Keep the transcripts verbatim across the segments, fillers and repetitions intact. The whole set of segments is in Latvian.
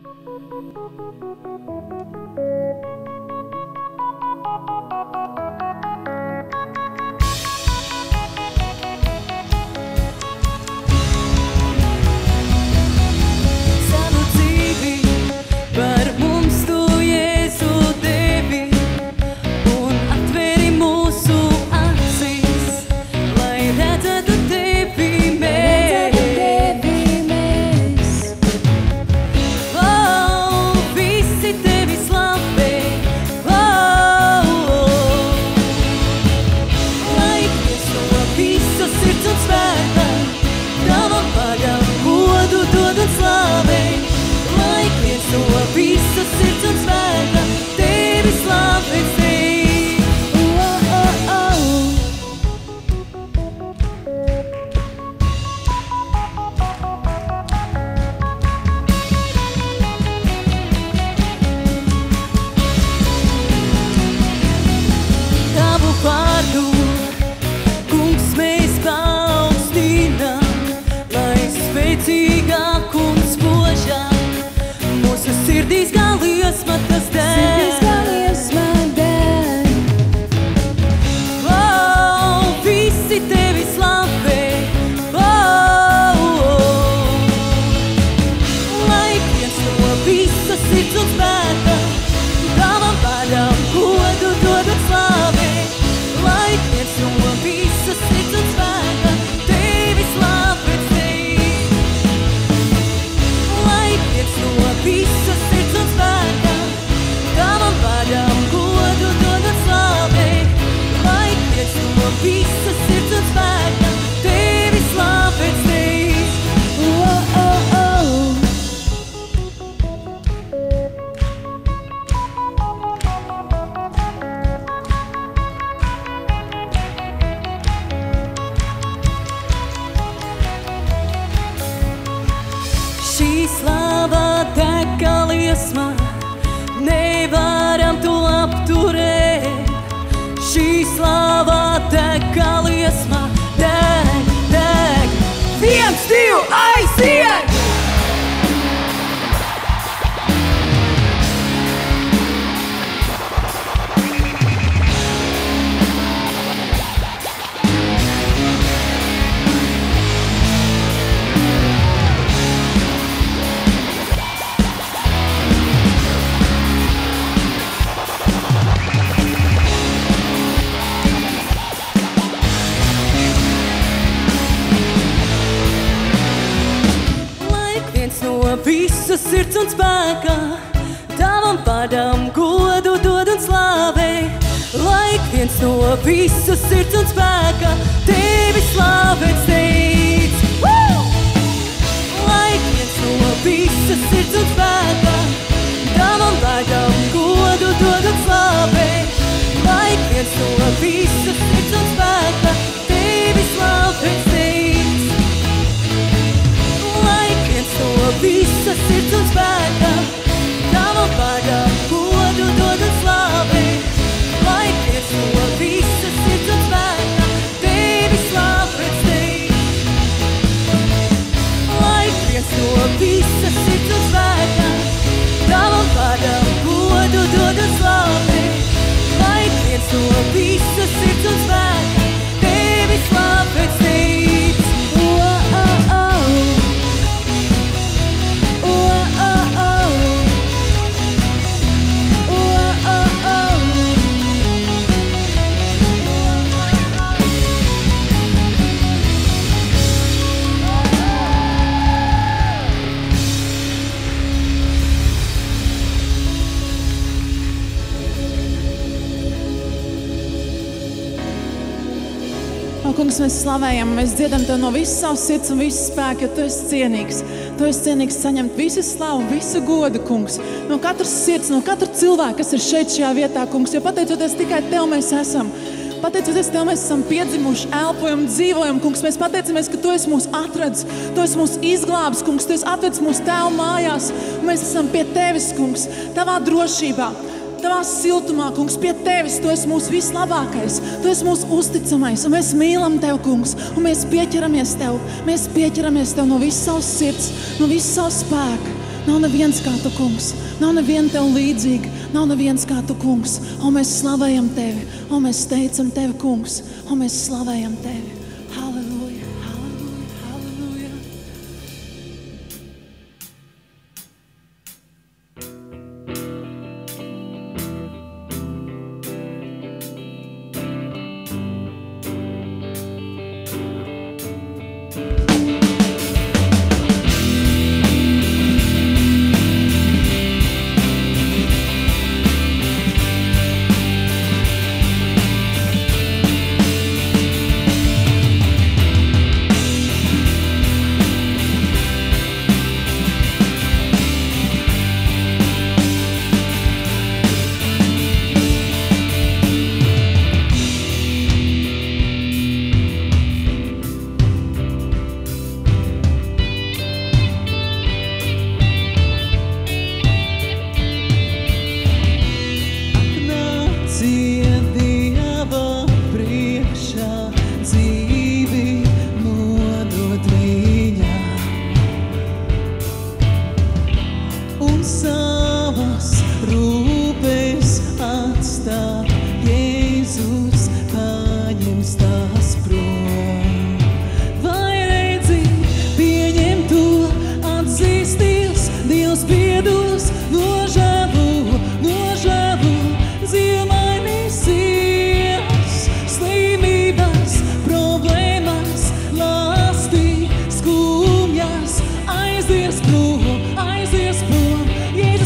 Sirds un spēkā, tavam vārdam godu dod un slāvē. Lai viens no visas sirds un spēkā, tevi slāvēt steidz. Lai viens no visas sirds un spēkā, tavam vārdam godu dod un slāvē. Lai viens no visas sirds un spēkā, tevi slāvēt steidz. Lai viens no visas sirds un spēkā, tavam vārdam godu dod un slāvē. Lai viens no visas sirds un spēkā, tevi slāvēt steidz. Lai viens no visas sirds un spēkā, tavam vārdam godu dod un slāvē. Lai viens no visas sirds un spēkā, tevi slāvēt steidz. Oh, oh, oh. Kungs, mēs slavējam, mēs dziedam Tev no visas savas sirds un visas spēka, jo Tu esi cienīgs. Tu esi cienīgs saņemt visu slavu, visu godu, Kungs. No katras sirds, no katra cilvēka, kas ir šeit šajā vietā, Kungs, jo pateicoties tikai Tev mēs esam. Pateicoties Tev mēs esam piedzimuši, elpojam, dzīvojam, Kungs. Mēs pateicamies, ka Tu esi mūs atradis, Tu esi mūs izglābis, Kungs. Tu esi atvedis mūsu Tēva mājās, un mēs esam pie Tevis, Kungs, Tavā drošībā. Tavā siltumā, Kungs, pie Tevis, Tu esi mūsu vislabākais, Tu esi mūsu uzticamais, un mēs mīlam Tev, Kungs, un mēs pieķeramies Tev, mēs pieķeramies Tev no visas savas sirds, no visas savas spēka. Nav neviens kā tu, kungs. Nav neviena tev līdzīga. Nav neviens kā tu, kungs. Un mēs slavējam tevi. Un mēs teicam tevi, kungs. Un mēs slavējam tevi. Halleluja, halleluja, halleluja. Aizies prom, aizies prom, Jēzus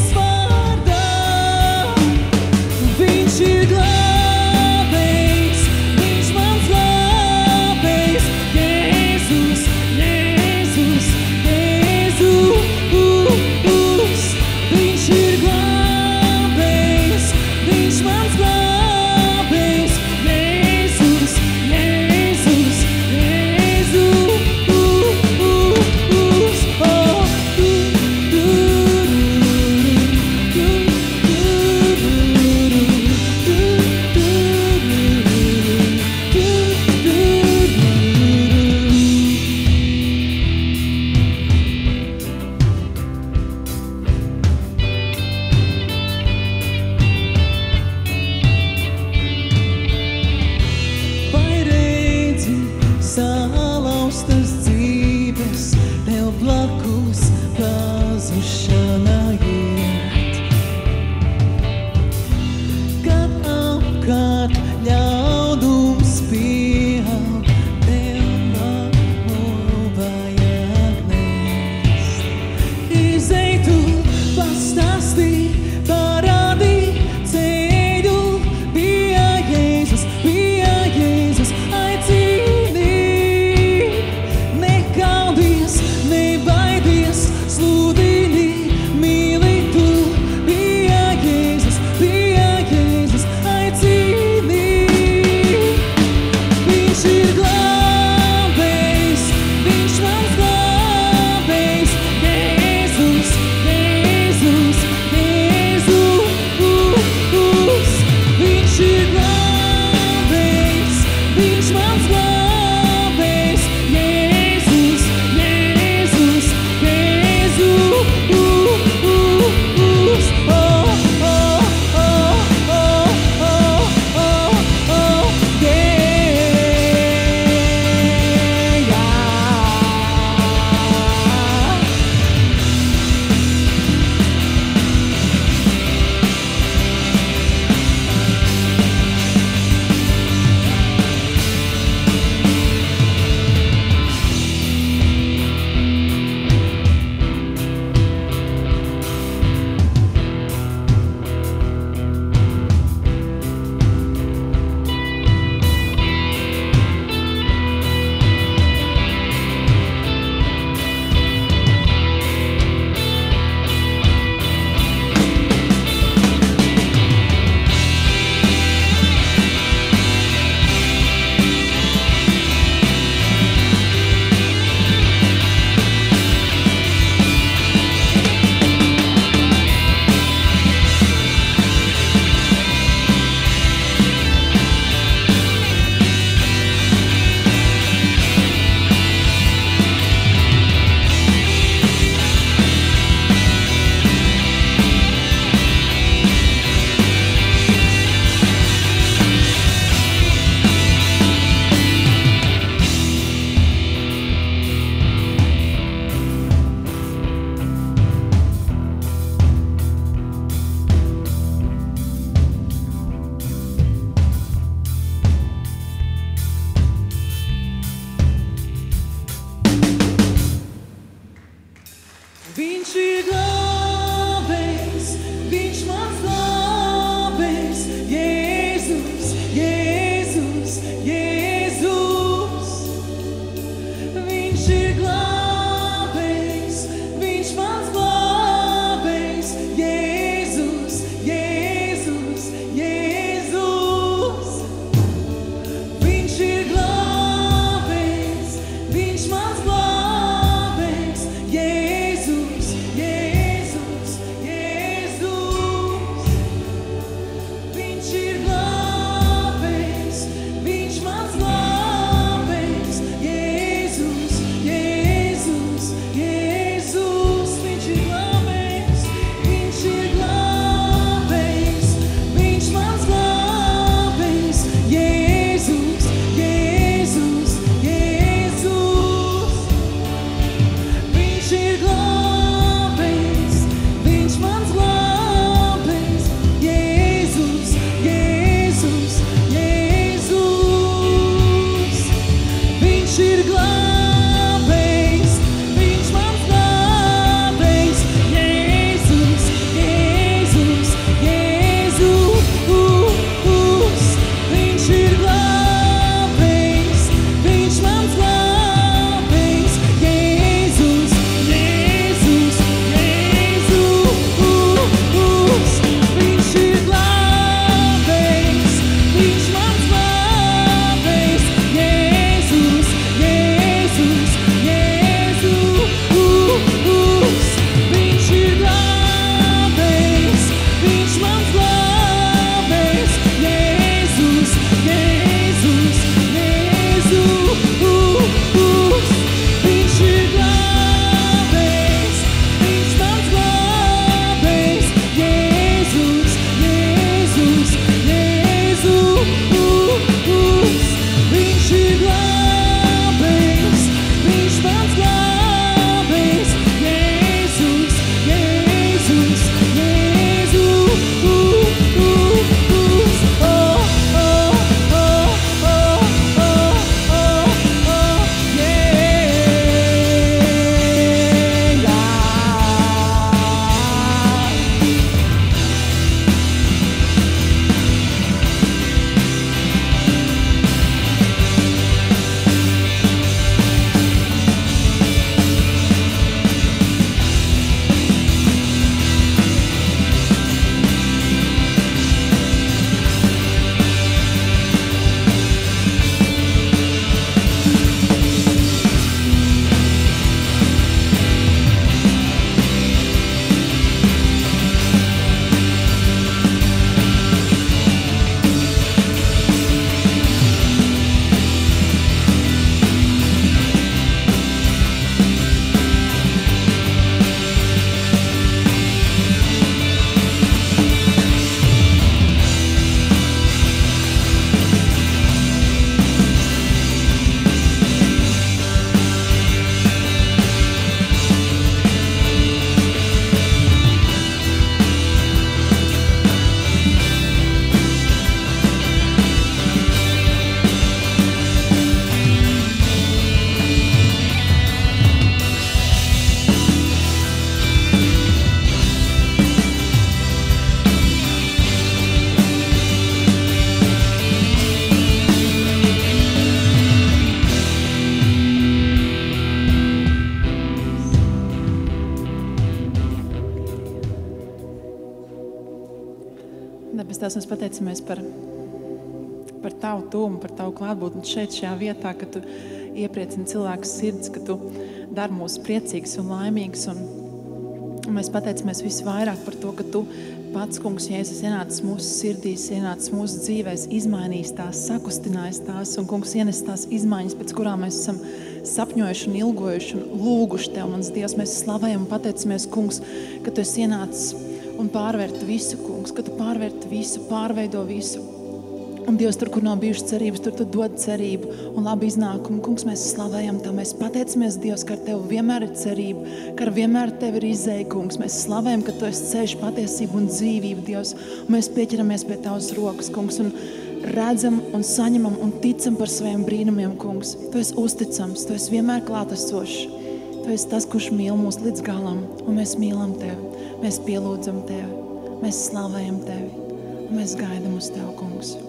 Debes Tēvs, mēs pateicamies par, par Tavu tūmu, par Tavu klātbūtni šeit, šajā vietā, ka Tu iepriecini cilvēku sirds, ka Tu dari mūs priecīgus un laimīgus. Un, un mēs pateicamies visvairāk par to, ka Tu pats, Kungs, Jēzus, ienācis mūsu sirdīs, ienācis mūsu dzīvēs, izmainījis tās, sakustinājis tās un, Kungs, ienes tās izmaiņas, pēc kurām mēs esam sapņojuši un ilgojuši un lūguši Tev, mans Dievs. Mēs slavējam un pateicamies, Kungs, ka Tu esi ienācis un pārvērt visu, Kungs, ka Tu pārvērt visu, pārveido visu. Un Dievs, tur, kur nav bijušas cerības, tur Tu dod cerību un labu iznākumu. Kungs, mēs slavējam Tev, mēs pateicamies, Dievs, ka ar Tev vienmēr ir cerība, ka ar vienmēr Tev ir izēja, Kungs. Mēs slavējam, ka Tu esi ceļš, patiesība un dzīvība, Dievs. Un mēs pieķeramies pie Tavas rokas, Kungs, un redzam un saņemam un ticam par saviem brīnumiem, Kungs. Tu esi uzticams, Tu esi vienmēr klātesošs. Tu esi tas, kurš mīl mūs līdz galam, un mēs mīlam Tevi. Mēs pielūdzam Tevi, mēs slavējam Tevi, un mēs gaidam uz Tev, Kungs.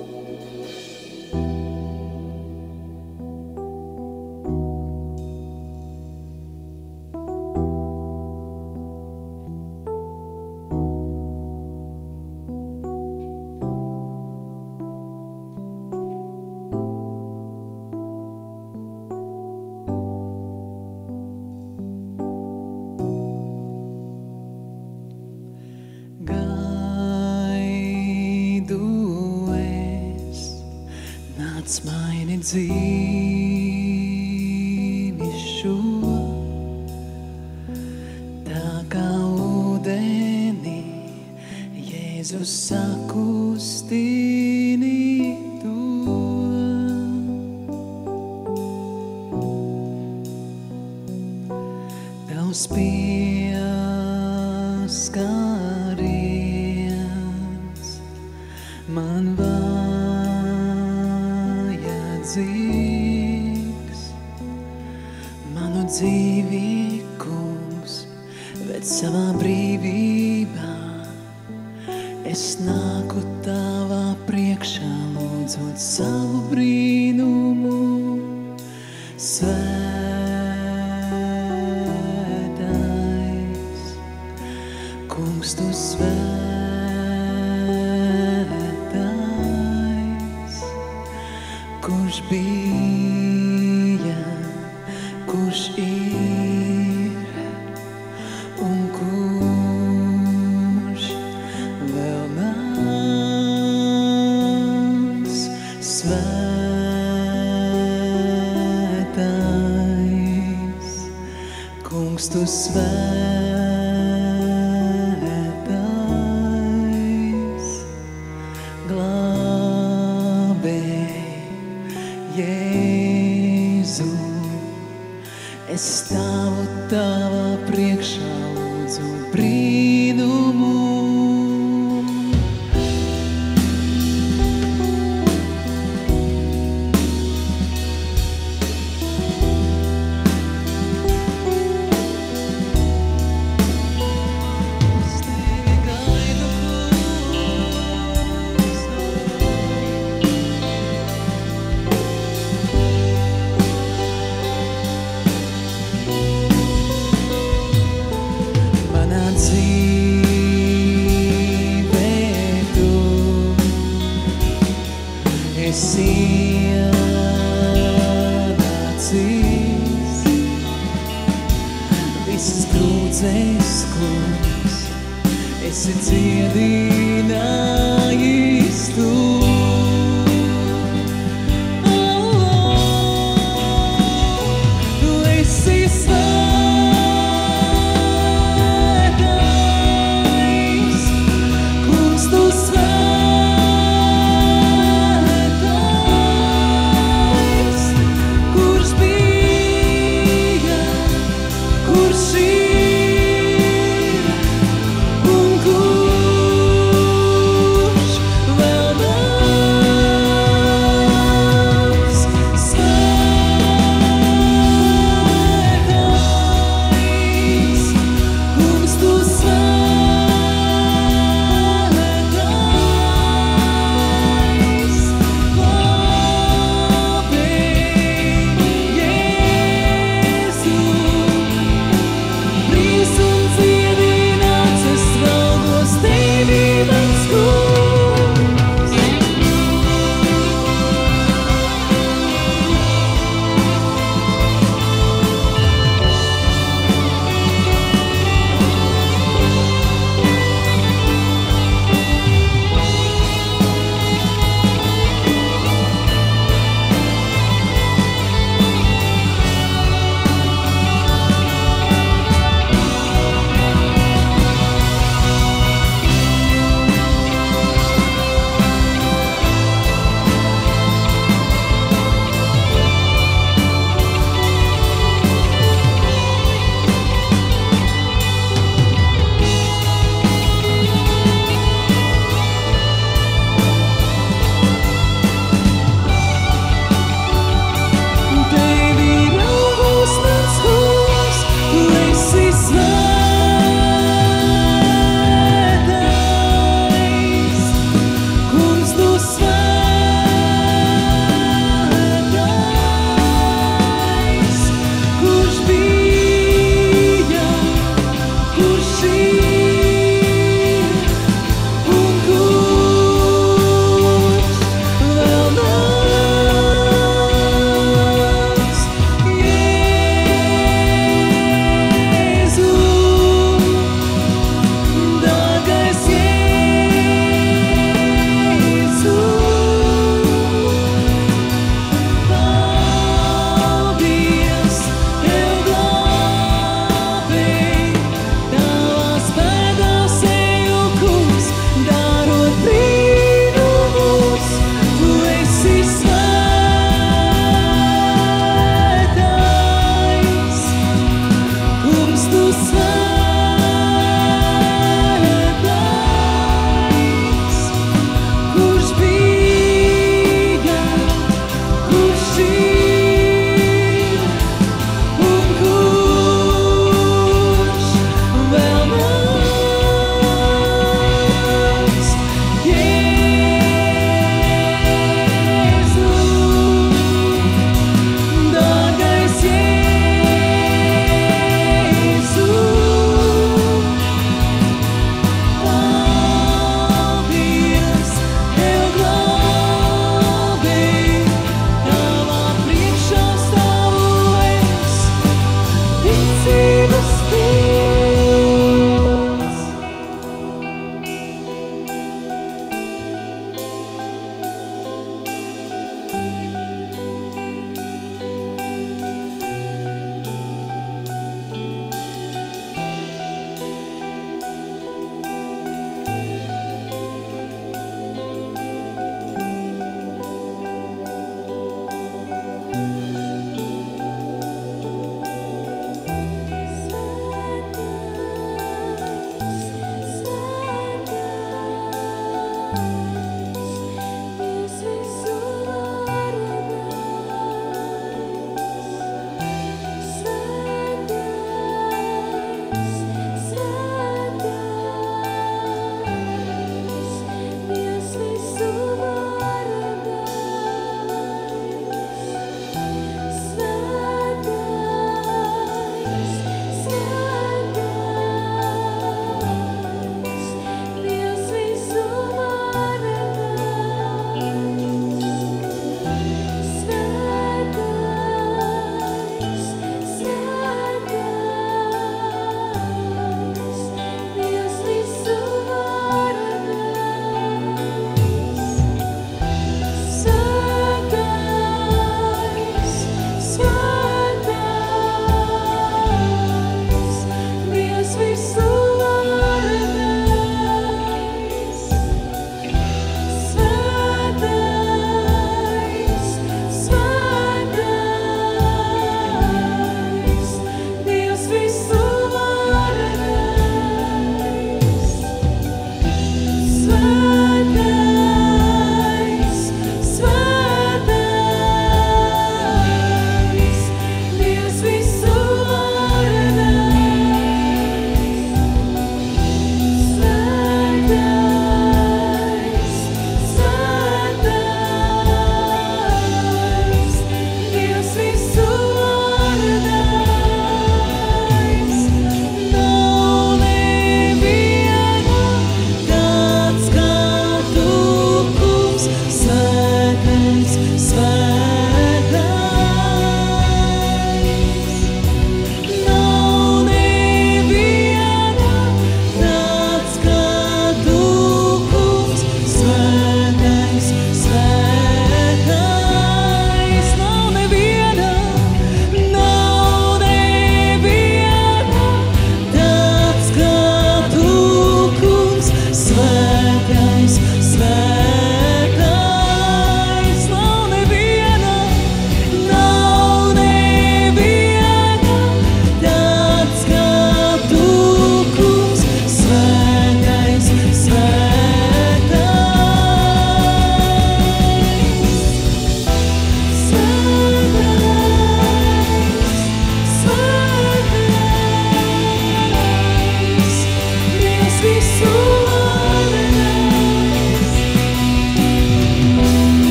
dzīvi šo, tā kā ūdeni Jēzus sakustini to. Tavs pieskariens man vajadzīgs, manu dzīvi, kungs, ved savā brīvībā. Es nāku tavā priekšā, lūdzot savu brīnumu. Svētais, kungs, tu svētais, kurš bija, kurš ir un kurš vēl nāks. Svētais, kungs, tu svētais, glābēji, Jēzu, es stāvu tavā priekšā, lūdzu brīnumu. Visas grūdzes, kungs, esi dziedinājis.